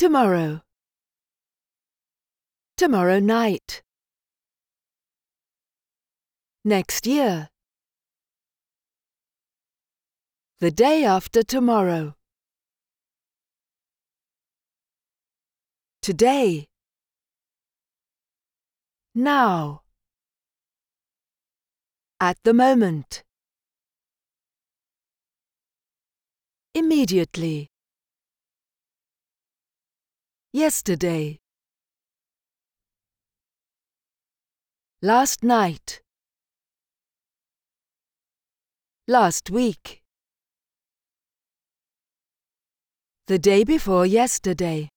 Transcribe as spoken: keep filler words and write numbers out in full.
Tomorrow. Tomorrow night. Next year. The day after tomorrow. Today. Now. At the moment. Immediately. Yesterday. Last night. Last week. The day before yesterday.